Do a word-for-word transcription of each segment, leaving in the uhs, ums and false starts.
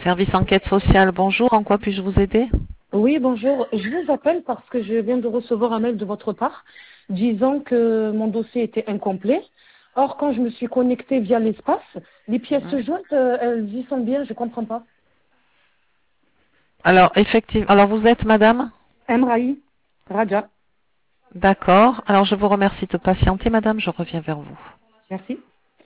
Service enquête sociale, bonjour, en quoi puis-je vous aider? Oui, bonjour. Je vous appelle parce que je viens de recevoir un mail de votre part disant que mon dossier était incomplet. Or, quand je me suis connectée via l'espace, les pièces jointes, euh, elles y sont bien, je comprends pas. Alors, effectivement, alors vous êtes madame? Emraï, Raja, D'accord. Alors, je vous remercie de patienter, madame, je reviens vers vous. merci.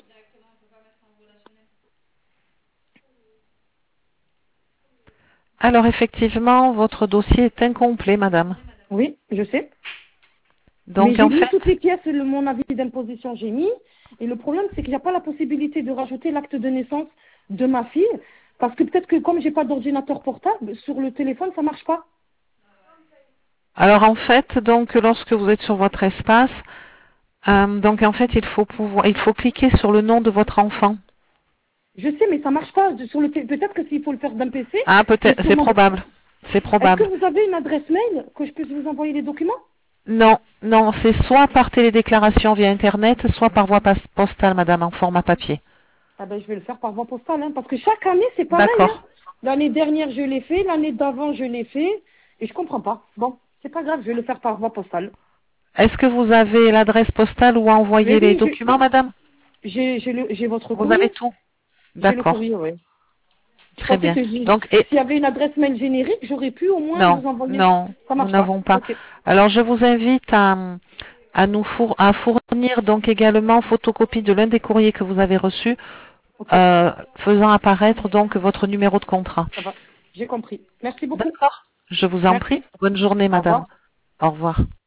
Alors, effectivement, votre dossier est incomplet, madame. Oui, je sais. Mais Donc, j'ai en mis fait, toutes les pièces, le, mon avis d'imposition, j'ai mis. Et le problème, c'est qu'il n'y a pas la possibilité de rajouter l'acte de naissance de ma fille. Parce que peut-être que comme j'ai pas d'ordinateur portable, sur le téléphone, ça marche pas. alors en fait, donc, lorsque vous êtes sur votre espace, euh, donc en fait, il faut pouvoir, il faut cliquer sur le nom de votre enfant. Je sais, mais ça marche pas. Sur le té- peut-être que s'il faut le faire d'un P C, Ah, et peut-être, sur c'est mon... probable. C'est Est-ce que probable. vous avez une adresse mail que je puisse vous envoyer les documents? Non, non, c'est soit par télédéclaration via Internet, soit par voie pas- postale, madame, en format papier. Ah ben, je vais le faire par voie postale, hein, parce que chaque année, c'est pareil. Hein. D'accord. L'année dernière, je l'ai fait, l'année d'avant, je l'ai fait, et je comprends pas. Bon, c'est pas grave, je vais le faire par voie postale. Est-ce que vous avez l'adresse postale où Mais envoyer les oui, documents, je- madame? j'ai j'ai le- j'ai votre Vous avez courrier. tout? J'ai le D'accord. courrier, oui. Je Très pensais bien. que j'ai- Donc, et, s'il y avait une adresse mail générique, j'aurais pu au moins non, vous envoyer. non, Ça nous marche pas. n'avons pas. Ok. Alors, je vous invite à, à nous four- à fournir donc également photocopie de l'un des courriers que vous avez reçus, Ok. euh, faisant apparaître donc votre numéro de contrat. Ça va. J'ai compris. Merci beaucoup. D'accord. Je vous en Merci. prie. Bonne journée, Au madame. revoir. Au revoir.